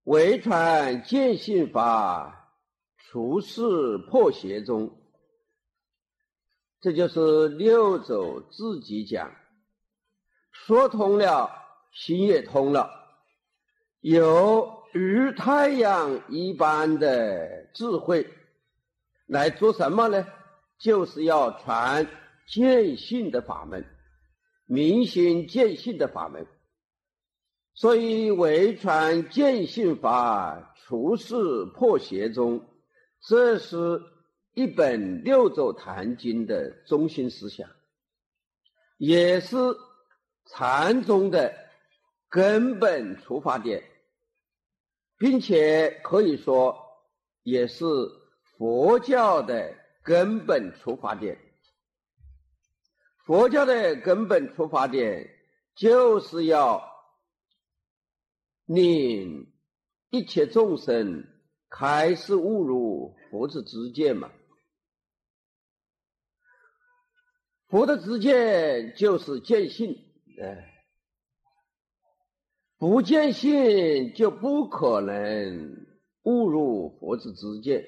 唯传见性法，除世破邪宗。这就是六祖自己讲，说通了，心也通了，有如太阳一般的智慧来做什么呢？就是要传见性的法门，明心见性的法门。所以唯传见性法，除世破邪宗，这是一本六祖坛经的中心思想，也是禅宗的根本出发点，并且可以说也是佛教的根本出发点。佛教的根本出发点就是要令一切众生开始悟入佛之知见嘛。佛的知见就是见性，不见性就不可能悟入佛之知见。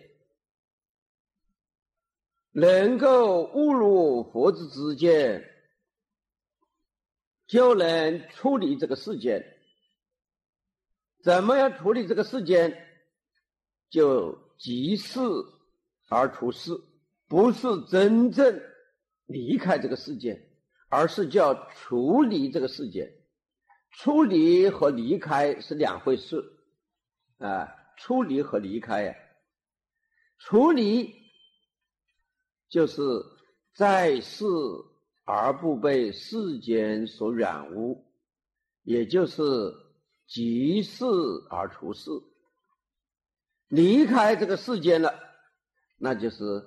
能够悟入佛之知见，就能处理这个世间。怎么样处理这个世间？就即事而除事，不是真正离开这个世界，而是叫处理这个世界。处理和离开是两回事啊！处理和离开呀，处理就是在世而不被世间所染污，也就是即事而除事。离开这个世间了，那就是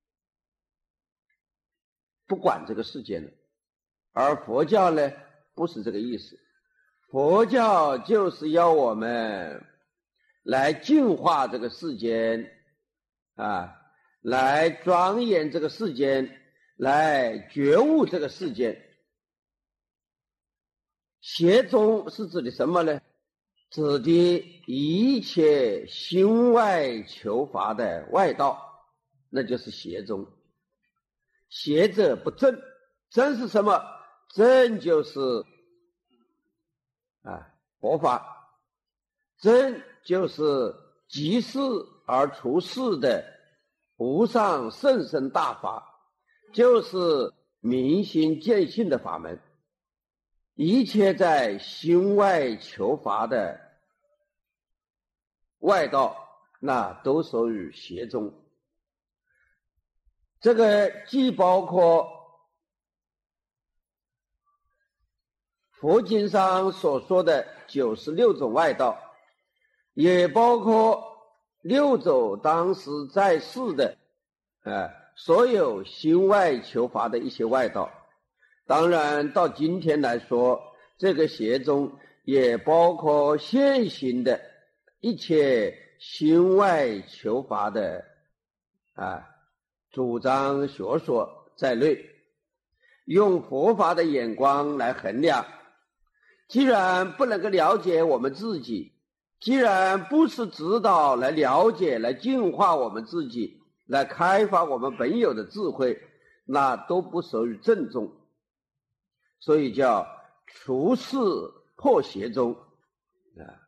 不管这个世间了。而佛教呢，不是这个意思。佛教就是要我们来净化这个世间啊，来庄严这个世间，来觉悟这个世间。邪宗是指的什么呢？指的一切心外求法的外道，那就是邪宗。邪者不正，正是什么？正就是佛法，正就是即事而除事的无上甚深大法，就是明心见性的法门。一切在心外求法的外道，那都属于邪宗。这个既包括佛经上所说的96种外道，也包括六祖当时在世的所有心外求法的一些外道。当然到今天来说，这个邪宗也包括现行的一切心外求法的主张学说在内。用佛法的眼光来衡量，既然不能够了解我们自己，既然不是指导来了解来净化我们自己，来开发我们本有的智慧，那都不属于正宗。所以叫除世破邪宗